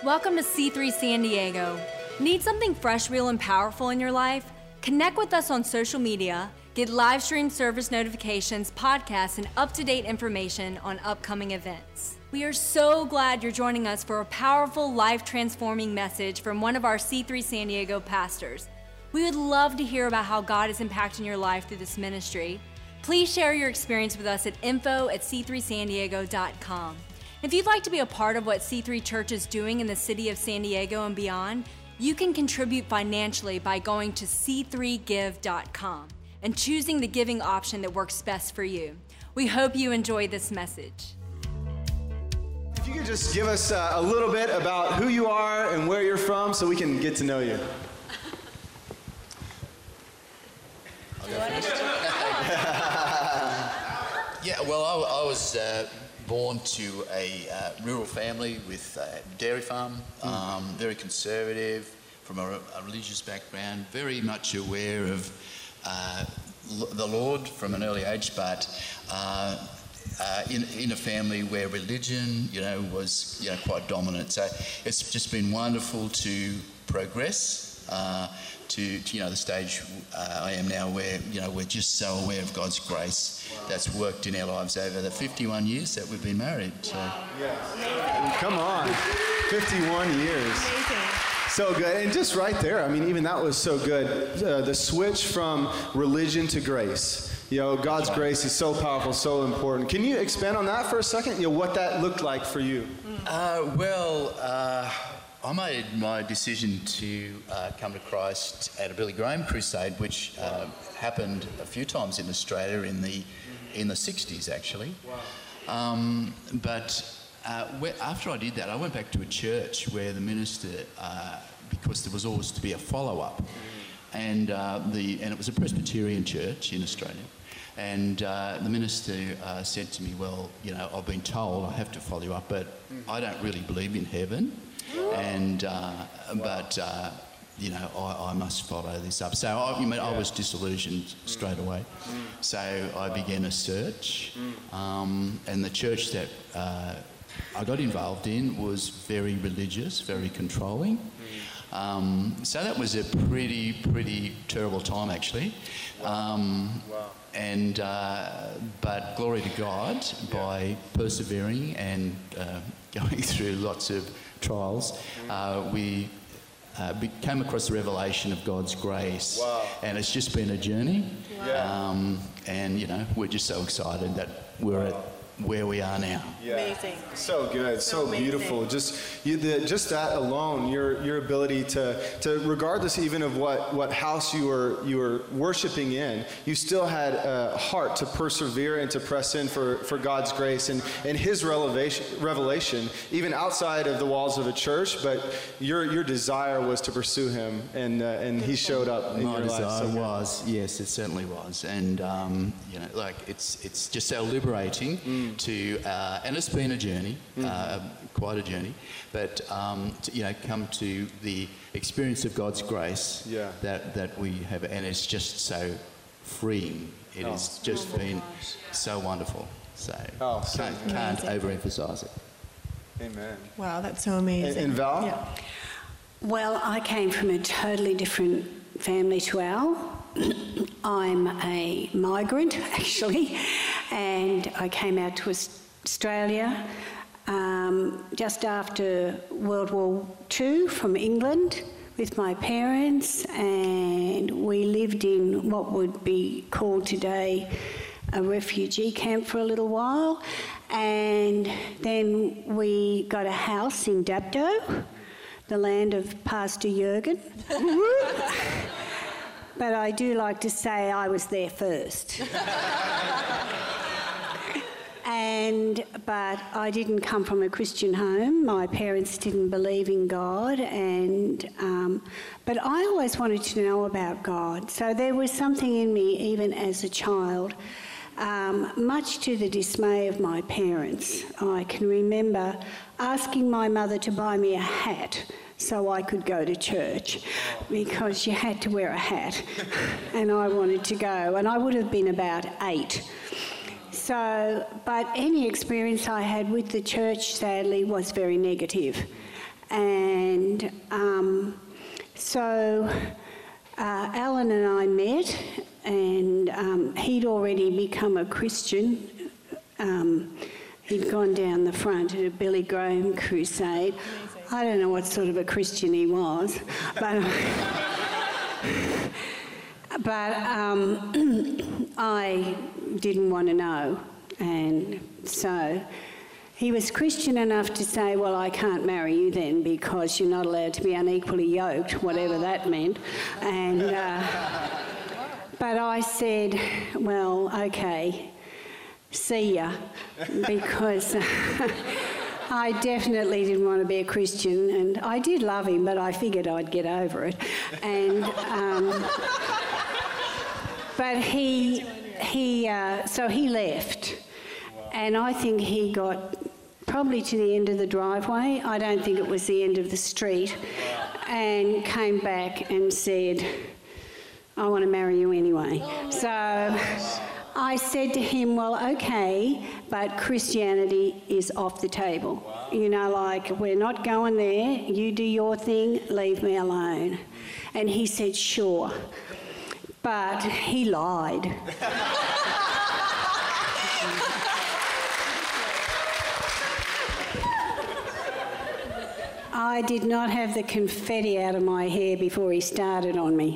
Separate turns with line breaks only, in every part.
Welcome to C3 San Diego. Need something fresh, real, and powerful in your life? Connect with us on social media, get live stream service notifications, podcasts, and up-to-date information on upcoming events. We are so glad you're joining us for a powerful, life-transforming message from one of our C3 San Diego pastors. We would love to hear about how God is impacting your life through this ministry. Please share your experience with us at info@c3sandiego.com. If you'd like to be a part of what C3 Church is doing in the city of San Diego and beyond, you can contribute financially by going to c3give.com and choosing the giving option that works best for you. We hope you enjoy this message.
If you could just give us a little bit about who you are and where you're from so we can get to know you.
Yeah, well, I was born to a rural family with a dairy farm, very conservative, from a religious background, very much aware of the Lord from an early age, but in a family where religion, was, quite dominant. So it's just been wonderful to progress to the stage I am now, where we're just so aware of God's grace that's worked in our lives over the 51 years that we've been married. So.
Yeah. Come on, 51 years. So good. And just right there, even that was so good. The switch from religion to grace. God's grace is so powerful, so important. Can you expand on that for a second? What that looked like for you?
I made my decision to come to Christ at a Billy Graham crusade, which happened a few times in Australia in the 60s, actually. Wow. But after I did that, I went back to a church where the minister, because there was always to be a follow-up, and it was a Presbyterian church in Australia. And the minister said to me, well, I've been told I have to follow you up, but I don't really believe in heaven. And I must follow this up. So I was disillusioned straight away. So I began a search, and the church that I got involved in was very religious, very controlling. So that was a pretty terrible time, actually. And but glory to God, by persevering and going through lots of trials, we came across the revelation of God's grace. Wow. And it's just been a journey. Yeah. And we're just so excited that we're at where we are now.
Yeah.
Amazing.
So good, so beautiful. Just that alone, your ability to regardless even of what house you were worshiping in, you still had a heart to persevere and to press in for God's grace and His revelation, even outside of the walls of a church. But your desire was to pursue Him, and He showed up in your life.
My desire was, yes, it certainly was, and it's just so liberating. And it's been a journey, quite a journey, but to come to the experience of God's grace that we have, and it's just so freeing. It has just been so wonderful. So can't overemphasize it.
Amen.
Wow, that's so amazing.
And Val?
Yeah.
Well, I came from a totally different family to Al. I'm a migrant, actually, and I came out to Australia just after World War II from England with my parents, and we lived in what would be called today a refugee camp for a little while, and then we got a house in Dapto, the land of Pastor Jurgen. But I do like to say I was there first. But I didn't come from a Christian home. My parents didn't believe in God, but I always wanted to know about God. So there was something in me, even as a child, much to the dismay of my parents. I can remember asking my mother to buy me a hat so I could go to church, because you had to wear a hat, and I wanted to go, and I would have been about 8. So, but any experience I had with the church, sadly, was very negative. And so Alan and I met, and he'd already become a Christian. He'd gone down the front at a Billy Graham crusade. Amazing. I don't know what sort of a Christian he was, but I didn't want to know. And so he was Christian enough to say, well, I can't marry you then because you're not allowed to be unequally yoked, whatever that meant. And but I said, well, okay, see ya, because I definitely didn't want to be a Christian, and I did love him, but I figured I'd get over it. And but so he left, and I think he got probably to the end of the driveway. I don't think it was the end of the street, and came back and said, I want to marry you anyway. So I said to him, well, okay, but Christianity is off the table. You know, like, we're not going there. You do your thing, leave me alone. And he said, sure. But he lied. I did not have the confetti out of my hair before he started on me.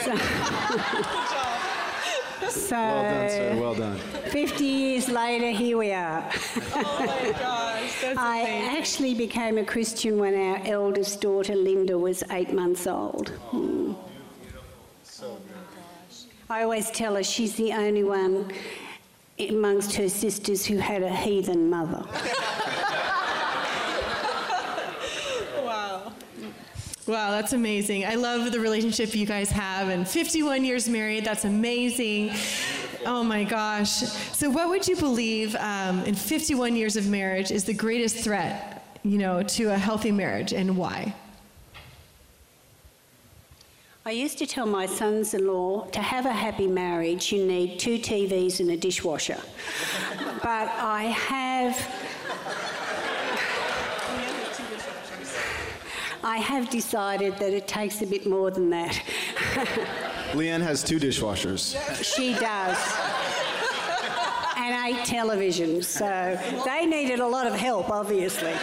So,
well done, sir. Well done.
50 years later, here we are.
Oh my gosh, that's
I
amazing.
actually became a Christian when our eldest daughter, Linda, was 8 months old.
Oh, so good.
I always tell her she's the only one amongst her sisters who had a heathen mother.
Wow, that's amazing. I love the relationship you guys have, and 51 years married, that's amazing. Oh my gosh. So what would you believe in 51 years of marriage is the greatest threat, to a healthy marriage, and why?
I used to tell my sons-in-law, to have a happy marriage, you need 2 TVs and a dishwasher. But I have decided that it takes a bit more than that.
Leanne has 2 dishwashers.
She does. And 8 televisions, so they needed a lot of help, obviously.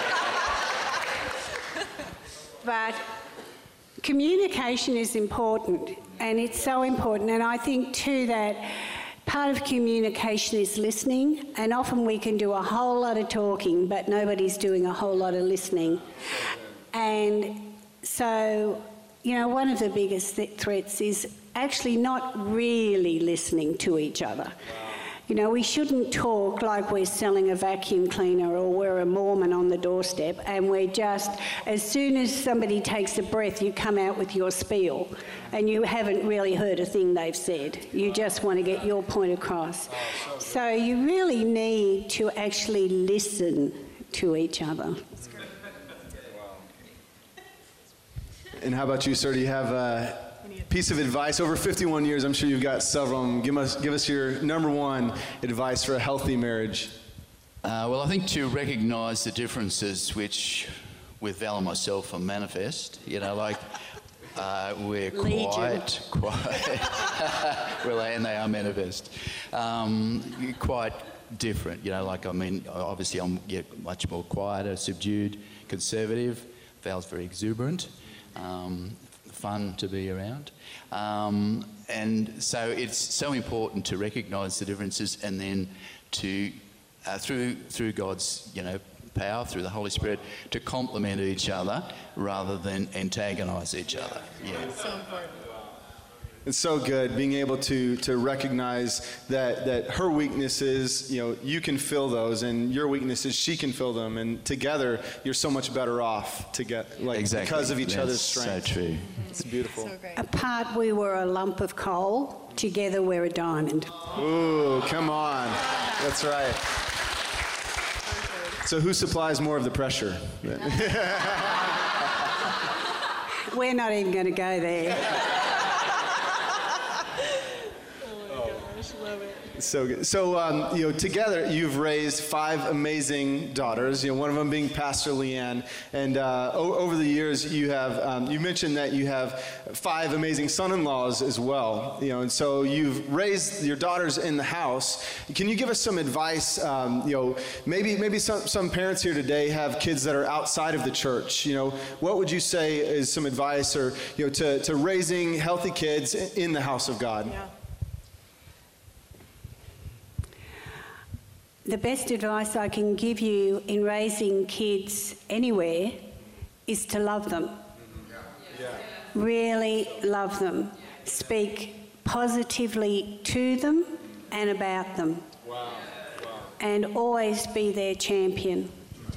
But communication is important, and it's so important. And I think, too, that part of communication is listening, and often we can do a whole lot of talking, but nobody's doing a whole lot of listening. And so, one of the biggest threats is actually not really listening to each other. We shouldn't talk like we're selling a vacuum cleaner or we're a Mormon on the doorstep, and we're just, as soon as somebody takes a breath, you come out with your spiel, and you haven't really heard a thing they've said. You just want to get your point across. So you really need to actually listen to each other.
And how about you, sir? Do you have a piece of advice? Over 51 years, I'm sure you've got several. Give us your number one advice for a healthy marriage.
Well, I think to recognise the differences which, with Val and myself, are manifest. We're quite, well, and they are manifest. Quite different. Obviously, I'm much more quieter, subdued, conservative. Val's very exuberant. Fun to be around. And so it's so important to recognise the differences, and then to, through God's, power, through the Holy Spirit, to complement each other rather than antagonise each other. Yeah.
It's so important.
It's so good being able to recognize that her weaknesses, you can fill those, and your weaknesses, she can fill them, and together you're so much better off
Exactly.
because of each other's strength.
So true.
It's beautiful.
So great.
Apart, we were a lump of coal. Together, we're a diamond.
Ooh, come on. That's right. So who supplies more of the pressure?
We're not even going to go there.
Oh my gosh, love it.
So good. So, together you've raised 5 amazing daughters, one of them being Pastor Leanne. And over the years you have, you mentioned that you have 5 amazing son-in-laws as well, and so you've raised your daughters in the house. Can you give us some advice? Maybe some parents here today have kids that are outside of the church. What would you say is some advice or, to raising healthy kids in the house of God?
Yeah.
The best advice I can give you in raising kids anywhere is to love them. Yeah. Really love them. Speak positively to them and about them. Wow. And always be their champion.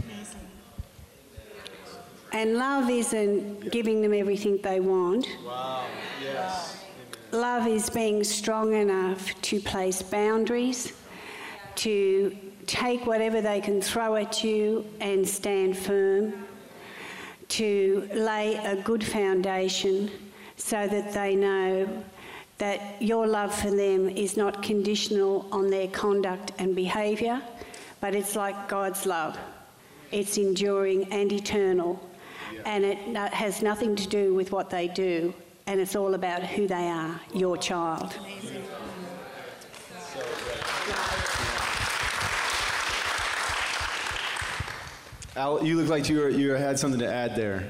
And love isn't giving them everything they want.
Wow. Yes.
Love is being strong enough to place boundaries, to take whatever they can throw at you and stand firm, to lay a good foundation so that they know that your love for them is not conditional on their conduct and behaviour, but it's like God's love. It's enduring and eternal, and it has nothing to do with what they do, and it's all about who they are, your child.
Amazing.
Al, you look like you had something to add there.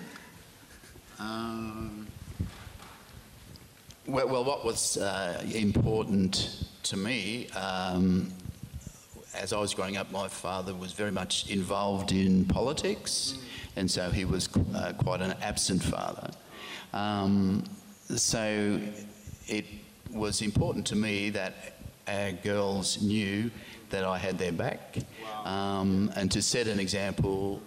Well, what was important to me, as I was growing up, my father was very much involved in politics, and so he was quite an absent father. So it was important to me that our girls knew that I had their back, and to set an example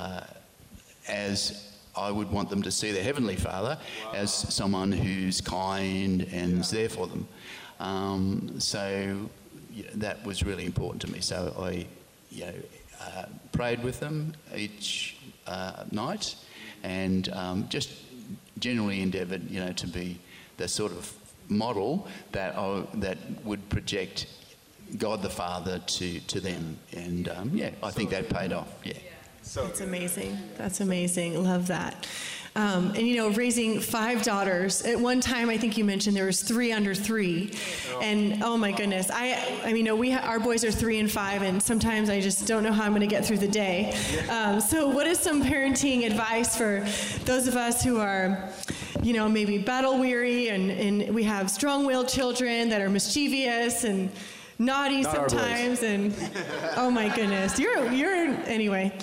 as I would want them to see their Heavenly Father as someone who's kind and is there for them. So that was really important to me. So I prayed with them each night, and just generally endeavoured to be the sort of model that would project God the Father to them, and I think that paid off. Yeah.
So
that's amazing. That's amazing. Love that. And raising 5 daughters. At one time, I think you mentioned there was 3 under 3, and oh my goodness, our boys are 3 and 5, and sometimes I just don't know how I'm going to get through the day. So, what is some parenting advice for those of us who are, maybe battle weary, and we have strong-willed children that are mischievous and naughty sometimes, and oh my goodness, you're anyway.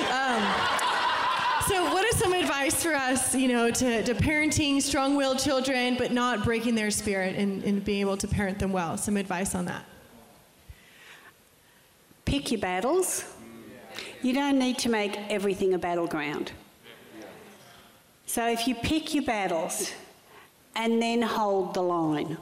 So what is some advice for us, to parenting strong-willed children, but not breaking their spirit and being able to parent them well? Some advice on that.
Pick your battles. You don't need to make everything a battleground. So if you pick your battles and then hold the line.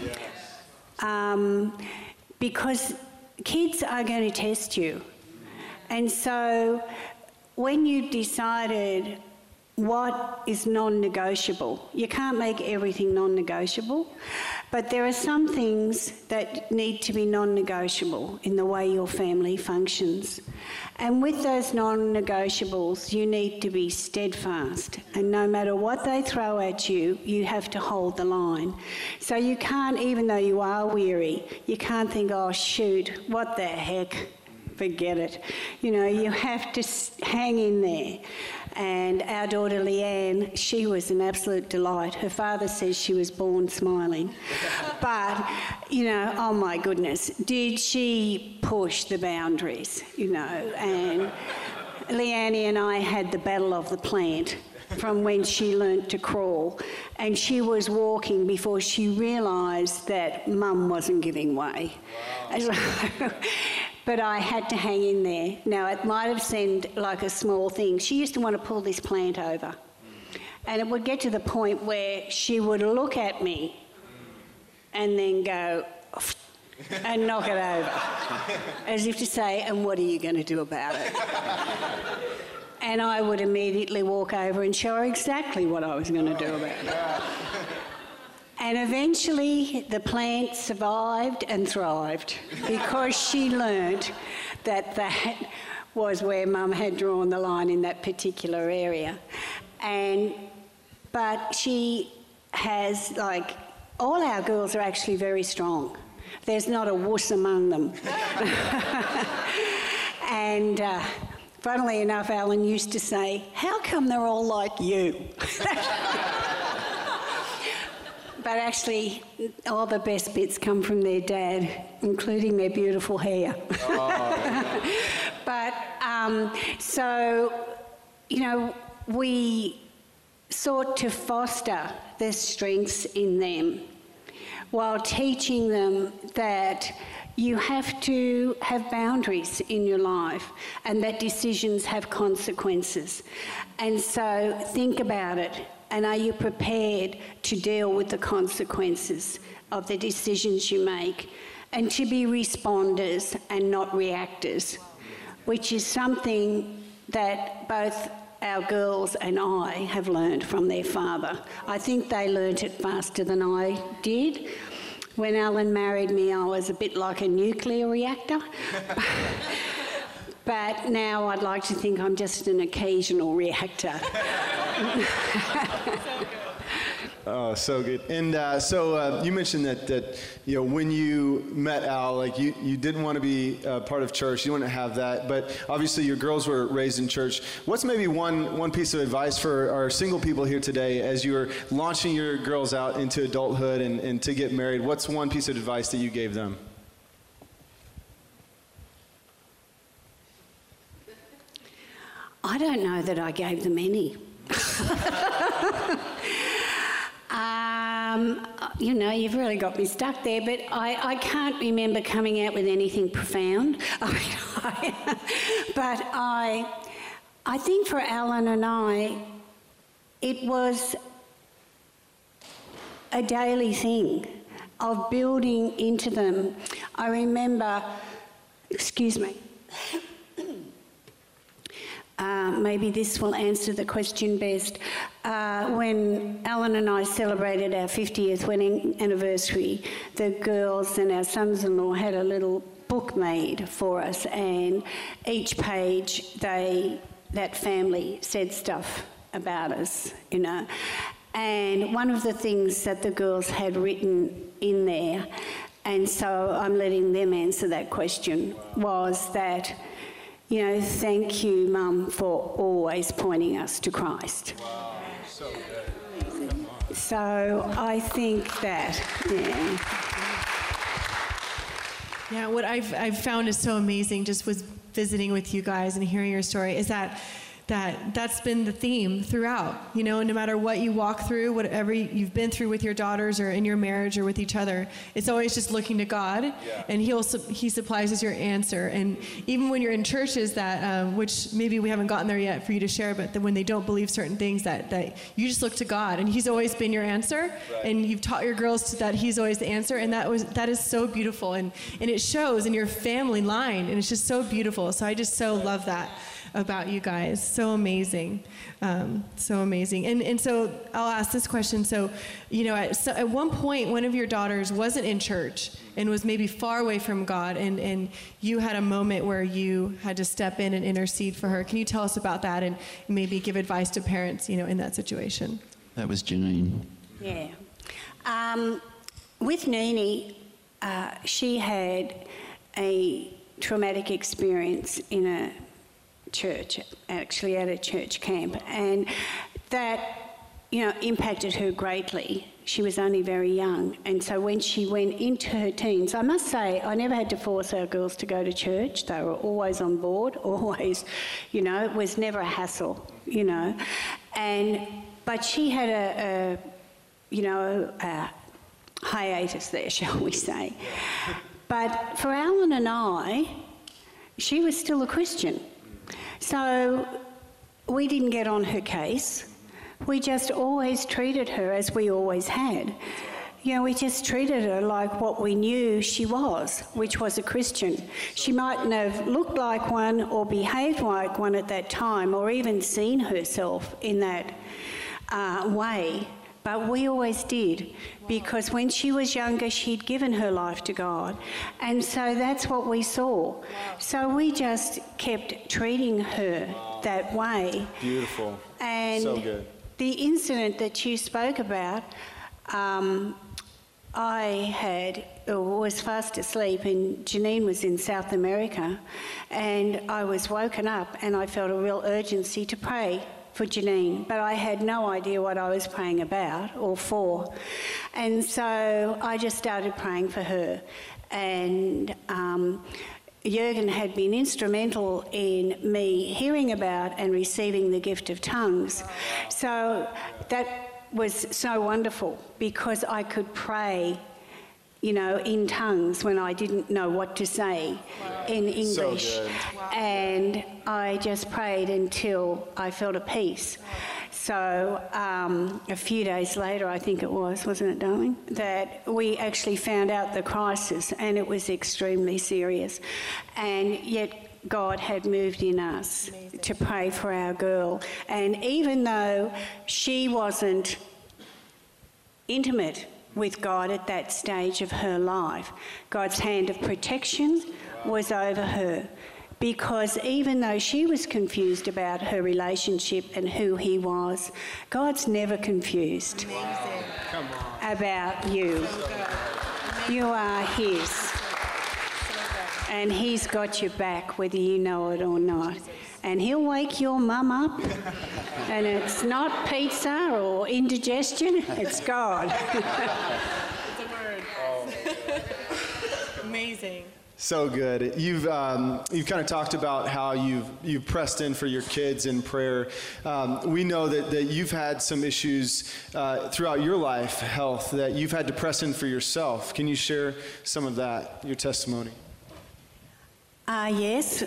Because kids are going to test you. And so when you've decided what is non-negotiable, you can't make everything non-negotiable, but there are some things that need to be non-negotiable in the way your family functions. And with those non-negotiables, you need to be steadfast. And no matter what they throw at you, you have to hold the line. So you can't, even though you are weary, you can't think, oh, shoot, what the heck? Forget it. You have to hang in there. And our daughter Leanne, she was an absolute delight. Her father says she was born smiling. But, oh my goodness, did she push the boundaries, and Leanne and I had the battle of the plant from when she learnt to crawl, and she was walking before she realised that Mum wasn't giving way. Wow. But I had to hang in there. Now, it might have seemed like a small thing. She used to want to pull this plant over. And it would get to the point where she would look at me and then go and knock it over. As if to say, and what are you going to do about it? And I would immediately walk over and show her exactly what I was going to do about it. And eventually the plant survived and thrived because she learnt that was where Mum had drawn the line in that particular area. But she has, like, all our girls are actually very strong. There's not a wuss among them. And funnily enough, Alan used to say, "How come they're all like you?" But actually, all the best bits come from their dad, including their beautiful hair. Oh. But, so, you know, we sought to foster the strengths in them while teaching them that you have to have boundaries in your life and that decisions have consequences. And so think about it. And are you prepared to deal with the consequences of the decisions you make, and to be responders and not reactors, which is something that both our girls and I have learned from their father. I think they learnt it faster than I did. When Alan married me, I was a bit like a nuclear reactor. But now I'd like to think I'm just an occasional reactor.
Oh, so good. And so you mentioned that you know, when you met Al, like you didn't want to be part of church, you didn't have that, but obviously your girls were raised in church. What's maybe one piece of advice for our single people here today as you're launching your girls out into adulthood and to get married? What's one piece of advice that you gave them?
I don't know that I gave them any. You know, you've really got me stuck there, but I can't remember coming out with anything profound. But I think for Alan and I, it was a daily thing of building into them. I remember, excuse me, maybe this will answer the question best. When Alan and I celebrated our 50th wedding anniversary, the girls and our sons-in-law had a little book made for us, and each page that family said stuff about us, you know. And one of the things that the girls had written in there, and so I'm letting them answer that question, was that, you know, thank you, Mum, for always pointing us to Christ.
Wow, so good.
So I think that,
Yeah, what I've found is so amazing just with visiting with you guys and hearing your story is that's been the theme throughout. You know, no matter what you walk through, whatever you've been through with your daughters or in your marriage or with each other, it's always just looking to God, and He supplies us your answer. And even when you're in churches that, which maybe we haven't gotten there yet for you to share, but when they don't believe certain things, that you just look to God, and He's always been your answer, and you've taught your girls that He's always the answer, and that is so beautiful, and it shows in your family line, and it's just so beautiful. So I just so love that about you guys. So amazing. So amazing. And so I'll ask this question. So, you know, at one point, one of your daughters wasn't in church and was maybe far away from God, and you had a moment where you had to step in and intercede for her. Can you tell us about that and maybe give advice to parents, you know, in that situation?
That was Janine.
Yeah. With Nini, she had a traumatic experience in a church, actually at a church camp, and that, you know, impacted her greatly. She was only very young, and so when she went into her teens, I must say, I never had to force our girls to go to church. They were always on board, always, you know, it was never a hassle, you know. But she had a hiatus there, shall we say. But for Alan and I, she was still a Christian. So we didn't get on her case. We just always treated her as we always had. You know, we just treated her like what we knew she was, which was a Christian. She mightn't have looked like one or behaved like one at that time or even seen herself in that way, But we always did, because when she was younger, she'd given her life to God. And so that's what we saw. So we just kept treating her that way.
Beautiful.
And
so good.
The incident that you spoke about, I was fast asleep, and Janine was in South America, and I was woken up and I felt a real urgency to pray for Janine, but I had no idea what I was praying about or for. And so I just started praying for her. And Jürgen had been instrumental in me hearing about and receiving the gift of tongues. So that was so wonderful, because I could pray, you know, in tongues when I didn't know what to say in English.
So good.
And I just prayed until I felt a peace. So a few days later, I think it was, wasn't it, darling, that we actually found out the crisis, and it was extremely serious. And yet God had moved in us to pray for our girl. And even though she wasn't intimate with God at that stage of her life, God's hand of protection was over her. Because even though she was confused about her relationship and who he was, God's never confused about you. You are his. And he's got your back, whether you know it or not. And he'll wake your mum up, and it's not pizza or indigestion, it's God.
It's a word. Amazing.
So good. You've kind of talked about how you've pressed in for your kids in prayer. We know that you've had some issues throughout your life, health, that you've had to press in for yourself. Can you share some of that, your testimony?
Yes.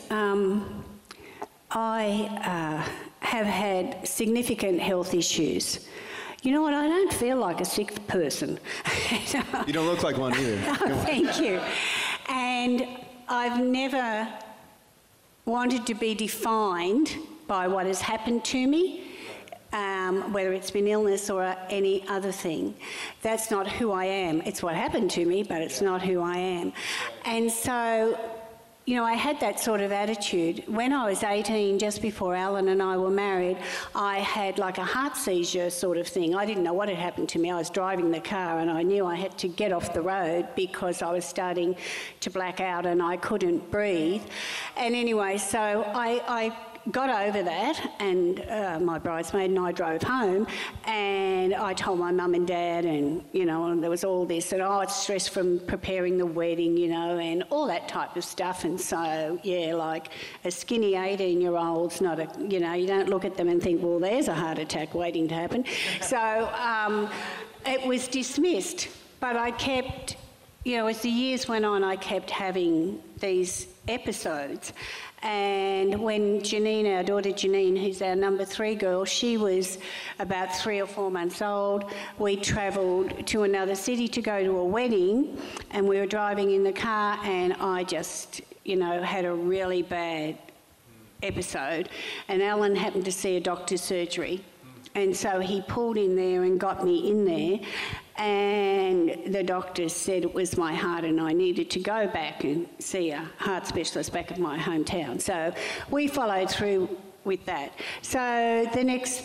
I have had significant health issues. You know what? I don't feel like a sick person.
You don't look like one either.
Oh, thank you. And I've never wanted to be defined by what has happened to me, whether it's been illness or any other thing. That's not who I am. It's what happened to me, but it's not who I am. And so, you know, I had that sort of attitude. When I was 18, just before Alan and I were married, I had like a heart seizure sort of thing. I didn't know what had happened to me. I was driving the car and I knew I had to get off the road because I was starting to black out and I couldn't breathe. And anyway, so I got over that, and my bridesmaid and I drove home, and I told my mum and dad, and, you know, and there was all this, and it's stress from preparing the wedding, you know, and all that type of stuff. And so, yeah, like a skinny 18-year-old's not a, you know, you don't look at them and think, well, there's a heart attack waiting to happen. So it was dismissed, but I kept, you know, as the years went on, I kept having these episodes. And when Janine, our daughter Janine, who's our number 3 girl, she was about 3 or 4 months old, we travelled to another city to go to a wedding, and we were driving in the car, and I just, you know, had a really bad episode. And Alan happened to see a doctor's surgery, and so he pulled in there and got me in there, and the doctor said it was my heart and I needed to go back and see a heart specialist back at my hometown. So we followed through with that. So the next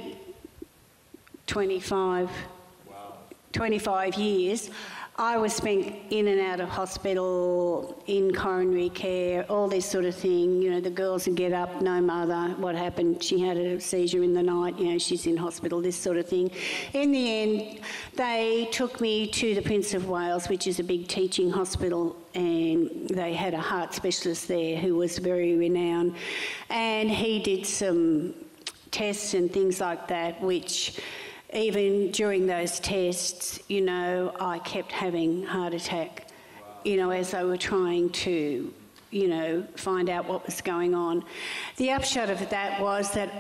25 years, I was spent in and out of hospital, in coronary care, all this sort of thing. You know, the girls would get up, no mother, what happened? She had a seizure in the night, you know, she's in hospital, this sort of thing. In the end, they took me to the Prince of Wales, which is a big teaching hospital, and they had a heart specialist there who was very renowned. And he did some tests and things like that, which even during those tests, you know, I kept having heart attack, you know, as they were trying to, you know, find out what was going on. The upshot of that was that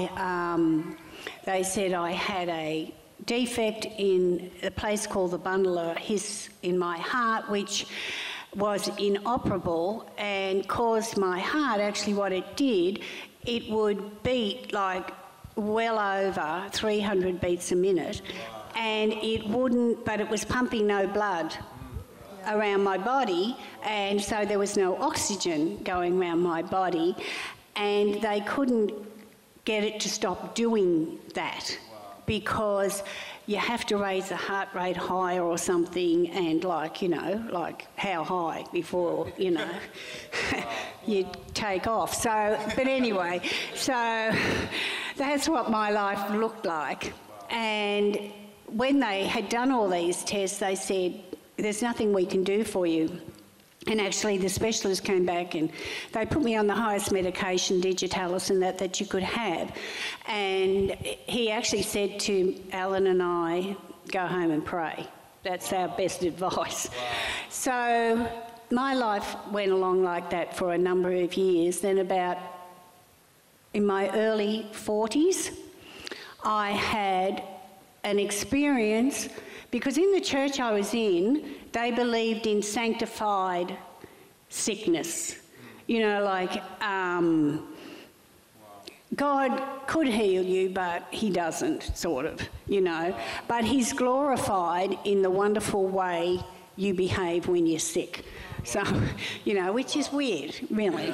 they said I had a defect in a place called the bundle or his in my heart, which was inoperable and caused my heart, actually what it did, it would beat like well over 300 beats a minute, and it wouldn't, but it was pumping no blood around my body, and so there was no oxygen going around my body, and they couldn't get it to stop doing that because you have to raise the heart rate higher or something, and like how high before, you take off. So, but anyway, so that's what my life looked like. And when they had done all these tests, they said, there's nothing we can do for you. And actually the specialist came back and they put me on the highest medication, Digitalis, and that you could have. And he actually said to Alan and I, go home and pray. That's our best advice. Wow. So my life went along like that for a number of years. Then about in my early 40s, I had an experience, because in the church I was in, they believed in sanctified sickness. God could heal you, but he doesn't, sort of, But he's glorified in the wonderful way you behave when you're sick. So, which is weird, really.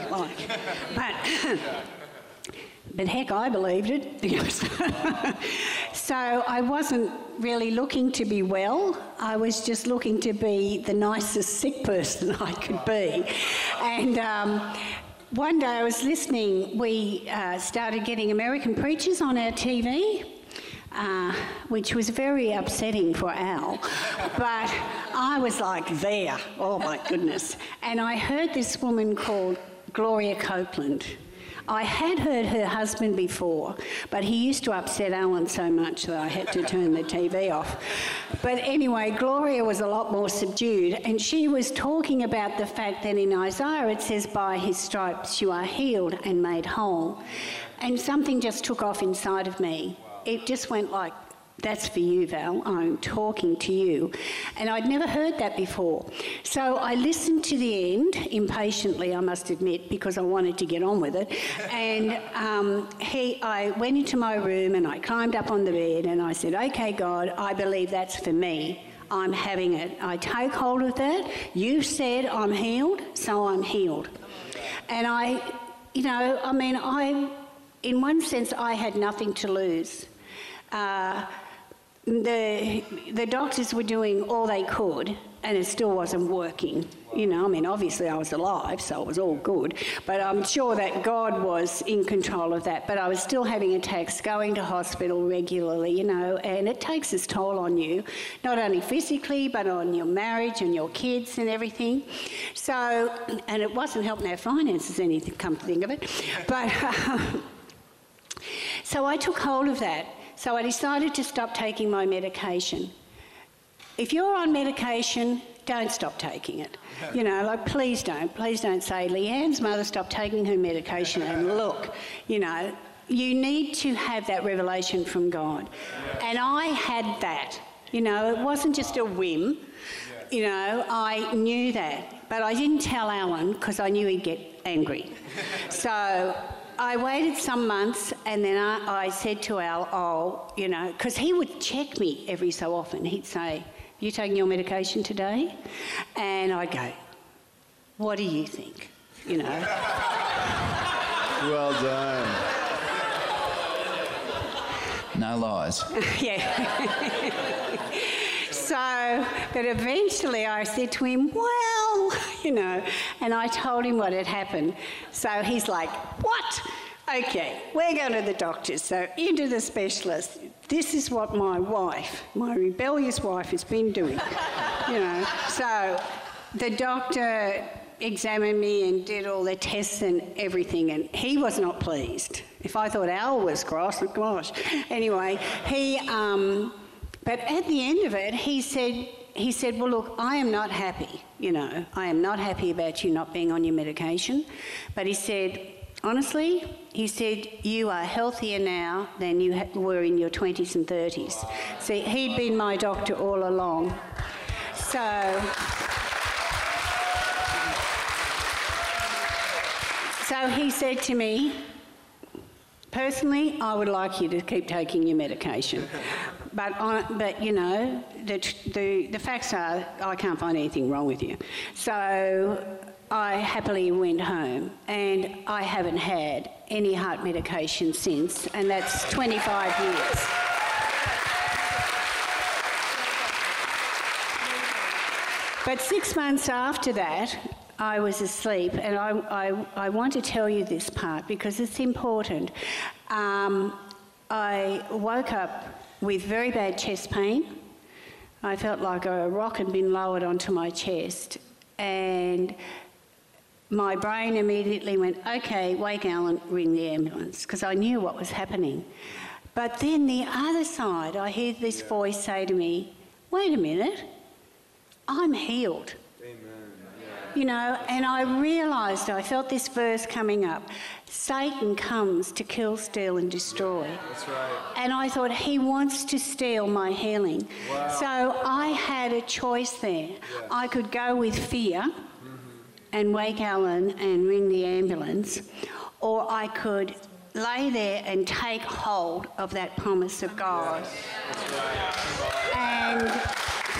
But heck, I believed it. So I wasn't really looking to be well. I was just looking to be the nicest sick person I could be. And one day I was listening, we started getting American preachers on our TV, which was very upsetting for Al. But I was like there, oh my goodness. And I heard this woman called Gloria Copeland. I had heard her husband before, but he used to upset Alan so much that I had to turn the TV off. But anyway, Gloria was a lot more subdued, and she was talking about the fact that in Isaiah it says, by his stripes you are healed and made whole. And something just took off inside of me. It just went like, that's for you, Val, I'm talking to you. And I'd never heard that before. So I listened to the end, impatiently, I must admit, because I wanted to get on with it. And I went into my room and I climbed up on the bed and I said, okay, God, I believe that's for me. I'm having it. I take hold of that. You said I'm healed, so I'm healed. And in one sense, I had nothing to lose. The doctors were doing all they could, and it still wasn't working. Obviously I was alive, so it was all good, but I'm sure that God was in control of that. But I was still having attacks, going to hospital regularly, and it takes its toll on you, not only physically, but on your marriage and your kids and everything. So, and it wasn't helping our finances, anything, come to think of it. But, so I took hold of that. So I decided to stop taking my medication. If you're on medication, don't stop taking it. Please don't say, Leanne's mother stopped taking her medication and look, you need to have that revelation from God. And I had that, it wasn't just a whim, I knew that. But I didn't tell Alan because I knew he'd get angry. So I waited some months, and then I said to Al, because he would check me every so often. He'd say, you taking your medication today? And I'd go, what do you think?
Well done.
No lies.
Yeah. So, but eventually I said to him, well, and I told him what had happened. So he's like, what? Okay, we're going to the doctors. So into the specialist. This is what my rebellious wife has been doing, So the doctor examined me and did all the tests and everything, and he was not pleased. If I thought Al was cross, gosh. Anyway, but at the end of it, he said, well, look, I am not happy, I am not happy about you not being on your medication. But he said, honestly, you are healthier now than you were in your 20s and 30s. See, he'd been my doctor all along. So he said to me, personally, I would like you to keep taking your medication. But you know, the facts are I can't find anything wrong with you. So I happily went home, and I haven't had any heart medication since, and that's 25 years. But 6 months after that, I was asleep, and I want to tell you this part because it's important. I woke up with very bad chest pain. I felt like a rock had been lowered onto my chest, and my brain immediately went, okay, wake Alan, ring the ambulance, because I knew what was happening. But then the other side, I heard this voice say to me, wait a minute, I'm healed. Amen. Yeah. You know, and I realised, I felt this verse coming up, Satan comes to kill, steal and destroy.
That's right.
And I thought, he wants to steal my healing.
Wow.
So I had a choice there. Yes. I could go with fear and wake Alan and ring the ambulance, or I could lay there and take hold of that promise of God.
Yes. That's right.
And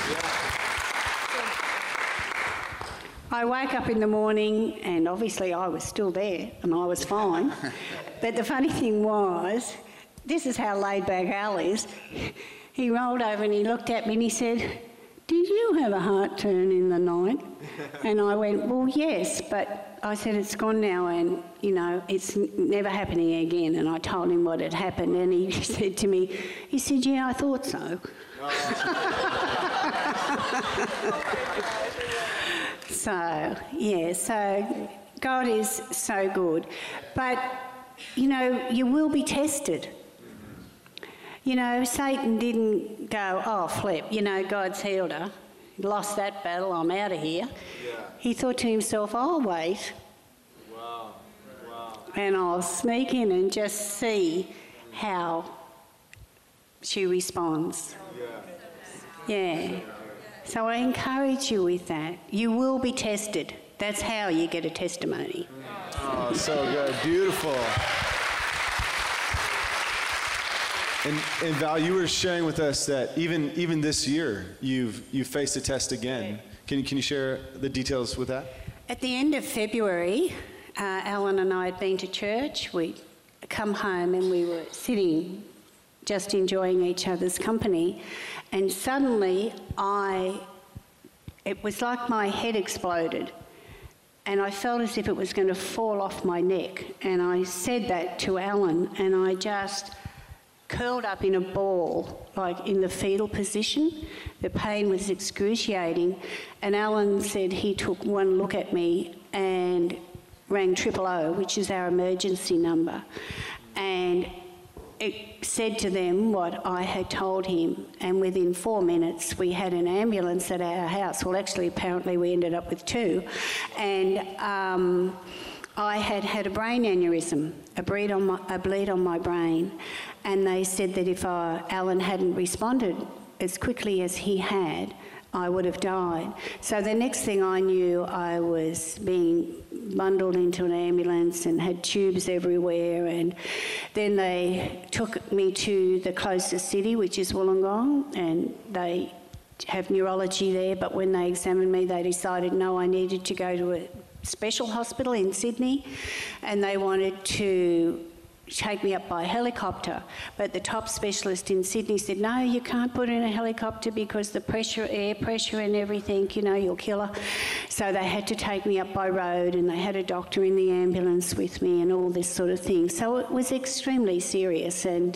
I woke up in the morning, and obviously I was still there and I was fine. But the funny thing was, this is how laid back Al is. He rolled over and he looked at me and he said, did you have a heart turn in the night? And I went, well, yes, but I said, it's gone now and, you know, it's never happening again. And I told him what had happened, and he said to me, he said, yeah, I thought so. So, yeah, so God is so good. But, you know, you will be tested. You know, Satan didn't go, oh, flip, you know, God's healed her. Lost that battle, I'm out of here. Yeah. He thought to himself, I'll wait. Wow. Wow. And I'll sneak in and just see how she responds. Yeah. Yeah. So I encourage you with that. You will be tested. That's how you get a testimony.
Oh, so good. Beautiful. And Val, you were sharing with us that even this year you've faced a test again. Can you share the details with that?
At the end of February, Alan and I had been to church. We'd come home and we were sitting just enjoying each other's company, and suddenly it was like my head exploded, and I felt as if it was going to fall off my neck, and I said that to Alan, and I just curled up in a ball, like in the fetal position. The pain was excruciating, and Alan said he took one look at me and rang 000, which is our emergency number, and it said to them what I had told him, and within 4 minutes we had an ambulance at our house. Well, actually, apparently we ended up with 2, and I had had a brain aneurysm, a bleed on my brain, and they said that if Alan hadn't responded as quickly as he had, I would have died. So the next thing I knew, I was being bundled into an ambulance and had tubes everywhere, and then they took me to the closest city, which is Wollongong, and they have neurology there, but when they examined me, they decided no, I needed to go to a special hospital in Sydney, and they wanted to take me up by helicopter, but the top specialist in Sydney said, no, you can't put in a helicopter because the pressure, air pressure and everything, you know, you'll kill her. So they had to take me up by road, and they had a doctor in the ambulance with me and all this sort of thing. So it was extremely serious, and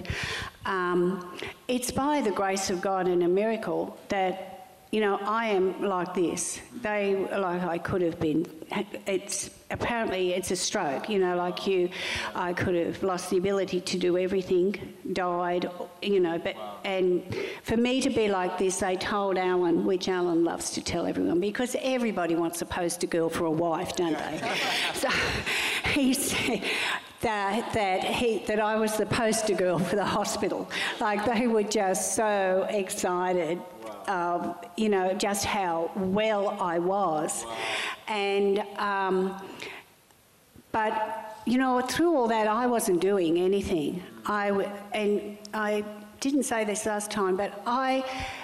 it's by the grace of God and a miracle that, you know, I am like this. I could have been, apparently it's a stroke, you know, like you, I could have lost the ability to do everything, died, you know, but, and for me to be like this, they told Alan, which Alan loves to tell everyone, because everybody wants a poster girl for a wife, don't they? So he said that I was the poster girl for the hospital. Like, they were just so excited. You know, just how well I was. Wow. And, but, you know, through all that, I wasn't doing anything. I didn't say this last time, but my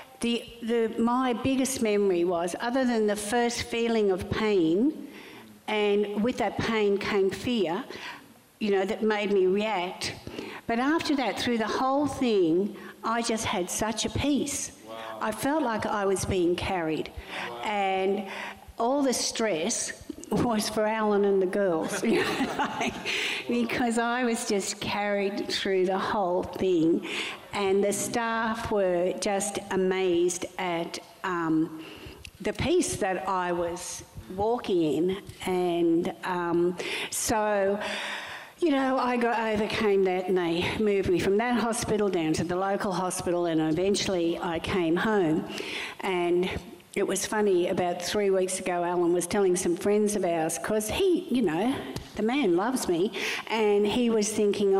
biggest memory was, other than the first feeling of pain, and with that pain came fear, that made me react. But after that, through the whole thing, I just had such a peace. Wow. I felt like I was being carried. Wow. And all the stress was for Alan and the girls, because I was just carried through the whole thing. And the staff were just amazed at the peace that I was walking in. And so... I overcame that, and they moved me from that hospital down to the local hospital, and eventually I came home. And it was funny, about 3 weeks ago, Alan was telling some friends of ours, because he, the man loves me, and he was thinking,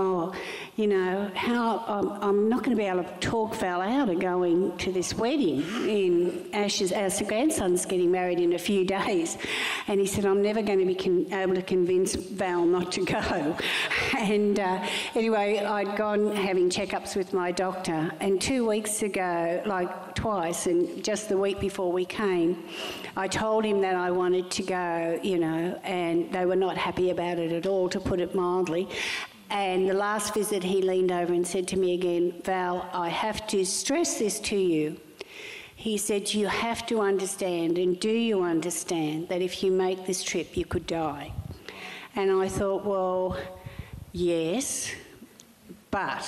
how I'm not going to be able to talk Val out of going to this wedding in Ash's. Our grandson's getting married in a few days. And he said, I'm never going to be able to convince Val not to go. And anyway, I'd gone having checkups with my doctor, and 2 weeks ago, like twice, and just the week before we came, I told him that I wanted to go, and they were not happy about it at all, to put it mildly. And the last visit, he leaned over and said to me again, Val, I have to stress this to you. He said, you have to understand, and do you understand, that if you make this trip, you could die? And I thought, well, yes, but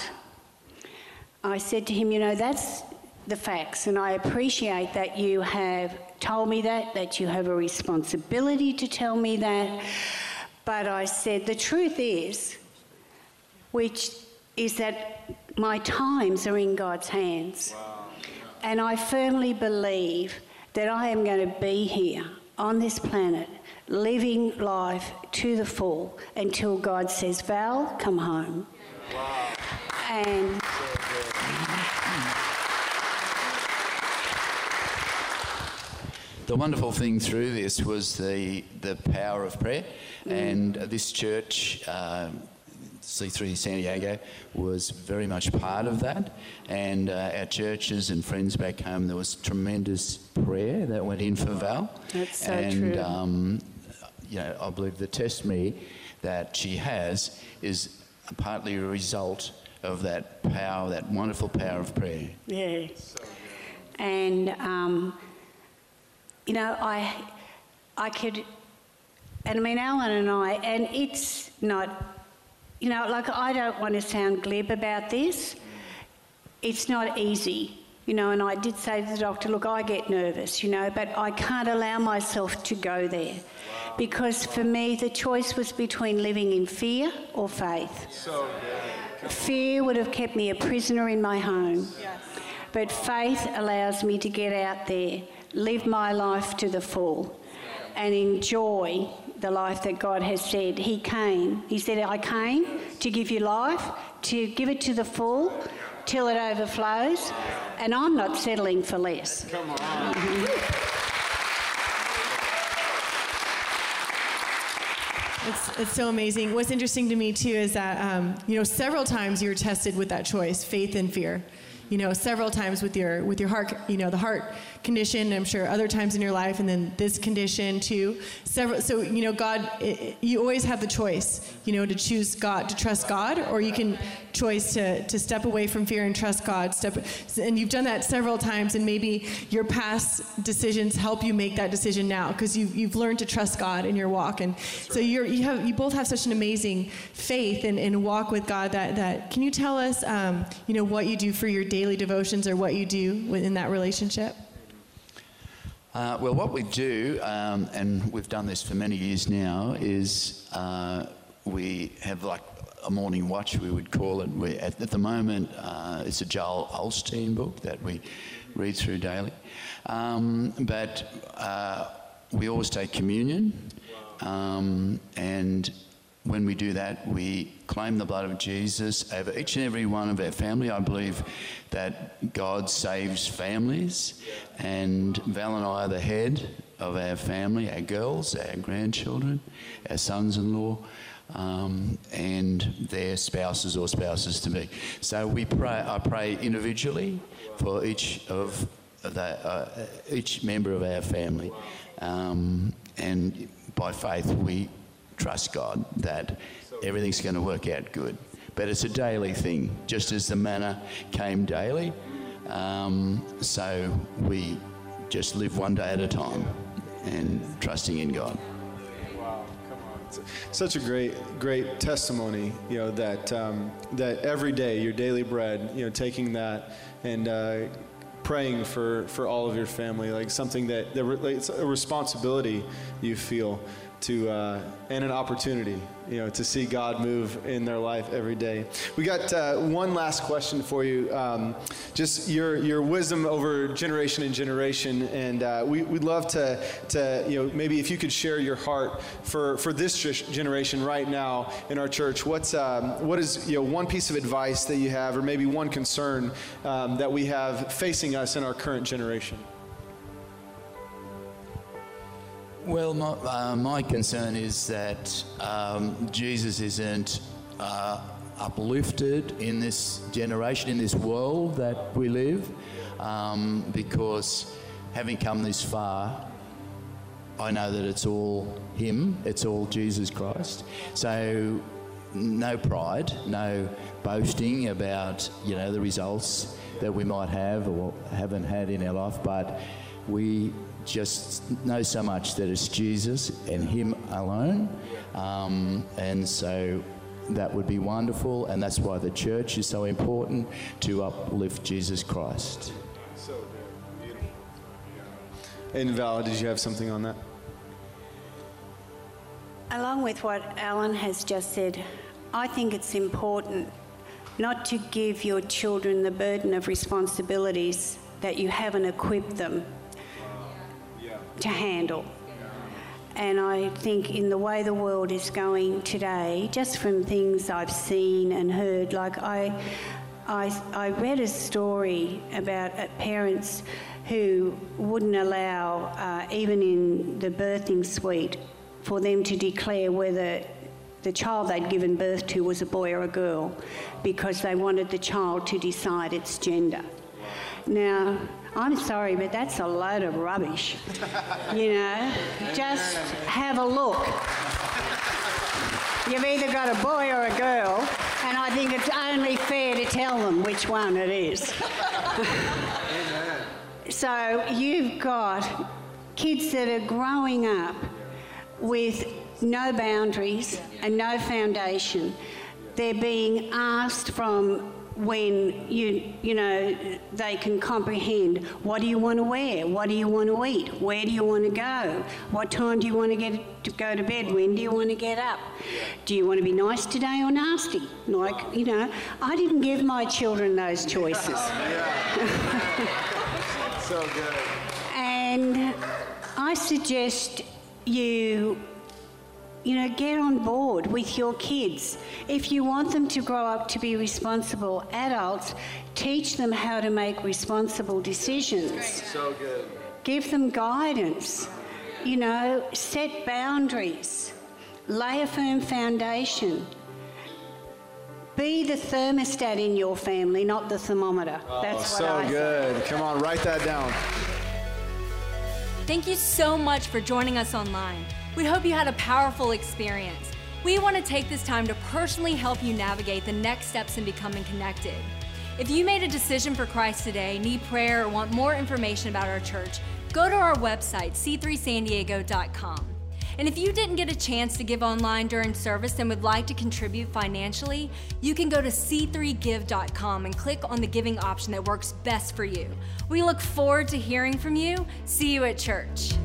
I said to him, that's the facts, and I appreciate that you have told me that you have a responsibility to tell me that. But I said, the truth is, which is that my times are in God's hands. Wow. And I firmly believe that I am going to be here on this planet, living life to the full, until God says, Val, come home. Wow. And
the wonderful thing through this was the power of prayer, and this church, C3 San Diego, was very much part of that, and our churches and friends back home, there was tremendous prayer that went in for Val.
That's so true.
And I believe the testimony that she has is partly a result of that power, that wonderful power of prayer.
Yeah. And I could, and I mean, Alan and I, and it's not, I don't want to sound glib about this. It's not easy, and I did say to the doctor, look, I get nervous, but I can't allow myself to go there. Wow. Because for me, the choice was between living in fear or faith. So fear would have kept me a prisoner in my home. Yes. But faith allows me to get out there, live my life to the full, and enjoy the life that God has said. He said, I came to give you life, to give it to the full, till it overflows, and I'm not settling for less. Come on.
It's so amazing. What's interesting to me, too, is that, several times you were tested with that choice, faith and fear. Several times with your heart, the heart condition, I'm sure other times in your life, and then this condition too. God, you always have the choice, to choose God, to trust God, or you can choice to step away from fear and trust God. And you've done that several times, and maybe your past decisions help you make that decision now, because you've learned to trust God in your walk. And so you both have such an amazing faith and walk with God that can you tell us, what you do for your daily devotions, or what you do within that relationship?
Well, what we do, and we've done this for many years now, is we have like a morning watch, we would call it. At the moment, it's a Joel Osteen book that we read through daily. But we always take communion, and when we do that, we claim the blood of Jesus over each and every one of our family. I believe that God saves families, and Val and I are the head of our family, our girls, our grandchildren, our sons-in-law. and their spouses or spouses to be. So I pray individually for each member of our family, and by faith we trust God that everything's going to work out good. But it's a daily thing, just as the manna came daily. So we just live one day at a time and trusting in God.
Wow, come on. Such a great testimony, that that every day, your daily bread, taking that and praying for all of your family, like something that it's a responsibility you feel to and an opportunity, to see God move in their life every day. We got one last question for you, just your wisdom over generation and generation, and we'd love to maybe if you could share your heart for this generation right now in our church. What is one piece of advice that you have, or maybe one concern that we have facing us in our current generation?
Well, my concern is that Jesus isn't uplifted in this generation, in this world that we live, because having come this far, I know that it's all Him, it's all Jesus Christ. So no pride, no boasting about, the results that we might have or haven't had in our life, but we just know so much that it's Jesus and Him alone, and so that would be wonderful, and that's why the church is so important, to uplift Jesus Christ.
So good. Beautiful. And Val, did you have something on that?
Along with what Alan has just said, I think it's important not to give your children the burden of responsibilities that you haven't equipped them to handle. And I think in the way the world is going today, just from things I've seen and heard, like I read a story about parents who wouldn't allow, even in the birthing suite, for them to declare whether the child they'd given birth to was a boy or a girl, because they wanted the child to decide its gender. Now, I'm sorry, but that's a load of rubbish. Just have a look. You've either got a boy or a girl, and I think it's only fair to tell them which one it is. So you've got kids that are growing up with no boundaries and no foundation. They're being asked from when they can comprehend, what do you want to wear? What do you want to eat? Where do you want to go? What time do you want to go to bed? When do you want to get up? Do you want to be nice today or nasty? I didn't give my children those choices.
So good.
And I suggest you get on board with your kids. If you want them to grow up to be responsible adults, teach them how to make responsible decisions.
So good.
Give them guidance. Set boundaries. Lay a firm foundation. Be the thermostat in your family, not the thermometer. That's what I say.
So good. Come on, write that down.
Thank you so much for joining us online. We hope you had a powerful experience. We want to take this time to personally help you navigate the next steps in becoming connected. If you made a decision for Christ today, need prayer, or want more information about our church, go to our website, c3sandiego.com. And if you didn't get a chance to give online during service and would like to contribute financially, you can go to c3give.com and click on the giving option that works best for you. We look forward to hearing from you. See you at church.